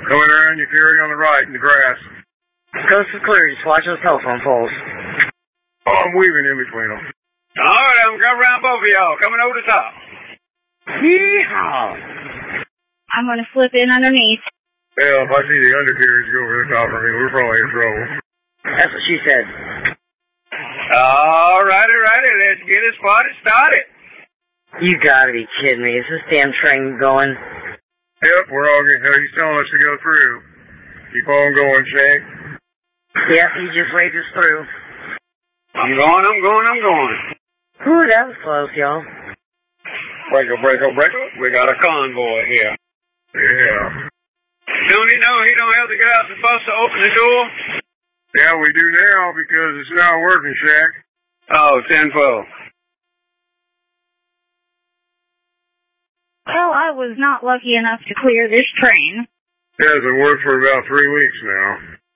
Going around your carry on the right in the grass. Coast is clear. Just watch those telephone poles. Oh, I'm weaving in between them. All right, I'm coming around both of y'all. Coming over the top. Yeehaw! I'm going to slip in underneath. Well, if I see the undercarriage go over the top of me, we're probably in trouble. That's what she said. All righty, let's get this party started. You gotta be kidding me. Is this damn train going? Yep, we're all getting, he's telling us to go through. Keep on going, Shaq. Yeah, he just waved us through. I'm going. Ooh, that was close, y'all. Breaker. We got a convoy here. Yeah. Don't he know he don't have to get out the bus to open the door? Yeah, we do now because it's not working, Shaq. Oh, 10-12. Well, I was not lucky enough to clear this train. It hasn't worked for about 3 weeks now.